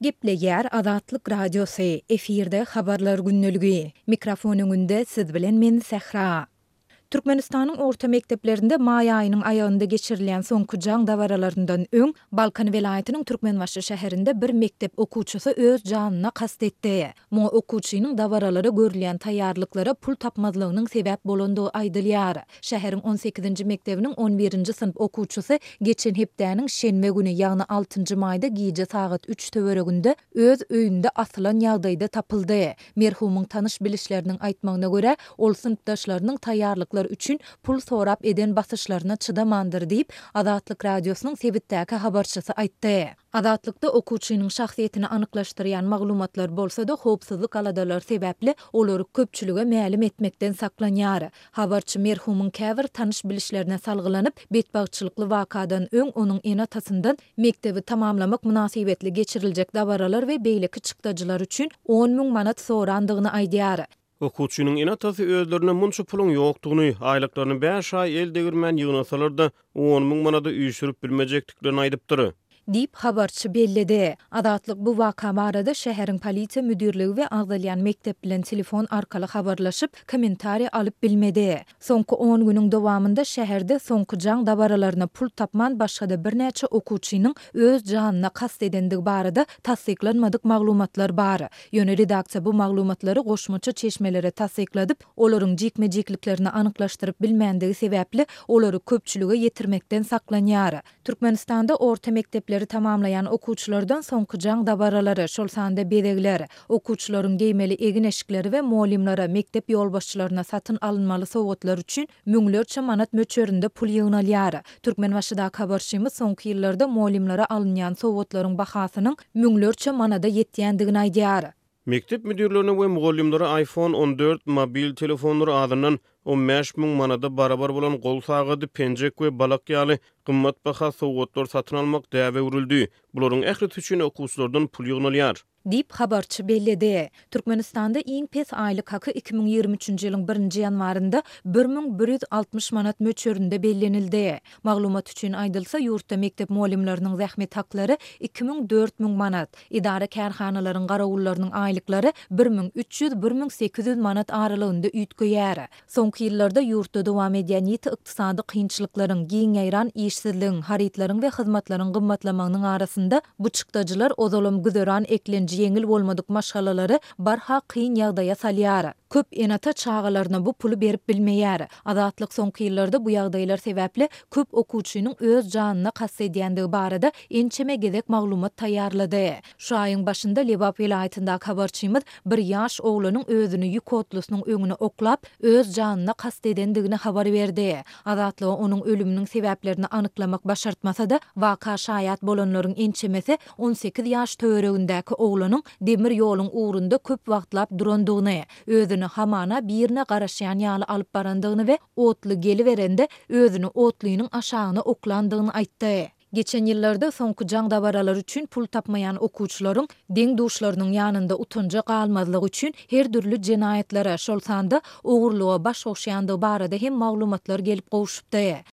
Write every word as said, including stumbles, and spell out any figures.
Gepleýär Azatlyk Radiosy, efirde habarlar günnüligi. Mikrofon öňünde siz bilen men Sähra. Türkmenistanyň orta mekdeplerinde may aýynyň aýagynda geçirilen soňky jaň dawaralaryndan öň Balkan welaýatynyň Türkmenbaşy şäherinde bir mektep okuwçysy öz janyna kast etdi. Mu okuwçynyň dawaralary görülen taýýarlyklara pul tapmazlygynyň sebäp bolandygy aýdylýar. Şäheriň on sekizinji mektebiniň on birinji synyp okuwçysy geçen hepdäniň şenbe güni ýagny altynjy maýda giýje sagat üç töwereginde öz öýünde asylan ýagdaýda tapyldy. Merhumyň tanyş bilişleriniň aýtmagyna görä, ol synpdaşlarynyň taýýarlyklary üçün pul sorap eden basyşlaryna çıdamandyr diýip Azatlyk Radiosynyň sebitdäki habarçysy aýtdy. Azatlykda okuwçynyň şahsiýetini anyklaşdyrýan maglumatlar bolsa-da howpsuzlyk aladalar sebäpli olary köpçülüge mälim etmekden saklanýar. Habarçy merhumyň käbir tanyş bilişlerine salgylanyp betbagçylykly wakadan öň onuň enatasyndan mektebi tamamlamak münasibetli geçiriljek dawaralar we beýleki çykdadylar üçün on müň manat sorandygyny aýdýar. Okuwçynyň enatasy özlerine munça pulun ýokdugyny, aýlyklaryny beş ay el degirmän ýygnasalar-da on müň manada üýşürip bilmejekdiklerini aýdypdyr. Dip habarçy belledi. Azatlyk bu waka barada şäheriň polisiýa müdirligi we agdalýan mektep bilen telefon arkaly habarlaşyp kommentariýa alyp bilmedi. Soňky on günüň dowamında şäherde soňky jaň dawaralaryna pul tapman başga-da bir näçe okuwçynyň öz janyna kast edendigi barada tasdiklanmadyk maglumatlar bar. Ýöne redaksiýa bu maglumatlary goşmaça çeşmelere tasdikladyp, olaryň jikme-jikliklerini anyklaşdyryp bilmänligi sebäpli olary köpçülüge ýetirmekden saklanýar. Türkmenistanda orta mektep tamamlayan okuwçylardan soňky jaň dawaralary, şol sanda bedegler, okuwçylaryň geýmeli egin eşikleri we molimlara, mektep ýolbaşçylaryna satyn alynmaly sowgatlar üçin müňlerçe manat möçerinde pul ýygnalýar. Türkmenbaşydaky habarçymyz soňky ýyllarda molimlara alynýan sowgatlaryň bahasynyň müňlerçe manada ýetýändigini aýdýar. Mektep müdirlerine we mugallimlere iPhone on dört mobil telefonlary adynyň on beş müň manada barabar bolan gol sagady, penjek we balak ýaly gymmat baha sowgatlar satyn almak däwe urildi. Bularyň ähli üçin okuwçylardan pul ýygnalýar. Dip habarçy belledi. Türkmenistanda iň pes aýlyk haky iki müň ýigrimä üçinji ýylyň birinji ýanwarynda bir müň bir ýüz altmyş manat möçerinde bellenildi. Maglumat üçin aýdylsa, ýurtda mektep muallimläriniň zähmet haklary iki müň dört müň manat, idara kärhanalaryň garawullarynyň aýlyklary bir müň üç ýüz bir müň sekiz ýüz manat aralygynda üýtgeýär. Soňky ýyllarda ýurtda dowam edýän ýeti ykdysady kynçylyklaryň, giň ýaýran işsizligiň, haritlaryň we hyzmatlanyň gymmatlamagynyň arasynda bu çykdadylar ozalam güzeran eklenji ýeňil bolmadyk maşgalalary barha kyn ýagdaýa salýar. Köp enata çağalaryna bu pulu berip bilmeýär. Azatlyk soňky ýyllarda bu ýagdaýlar sebäpli köp okuwçynyň öz janyna kast edýändigi barada ençeme gezek maglumat taýýarlady. Şu aýyň başynda Lebap welaýatyndaky habarçymyz bir ýaş oglanyň özüni ýük otlusynyň öňüne oklap öz janyna kast edendigini habar berdi. Azatlyk onuň ölüminiň sebäplerini anyklamak başartmasa-da waka şaýat bolanlaryň ençemesi on sekiz ýaş töweregindäki oglanyň demir ýoluň uğrunda köp wagtlap durandygyny, özüni hamana birine garaşýan ýaly alyp barandygyny we otly geliberende özüni otlynyň aşagyna oklandygyny aýtdy. Geçen ýyllarda soňky jaň dawaralary üçin pul tapmayan okuwçylaryň deň duşlarynyň ýanynda utunja galmazlygy üçin her türlü jenaýetlere, şol sanda ogurluğa baş okşaýandygy barada hem maglumatlar gelip gowuşupdy.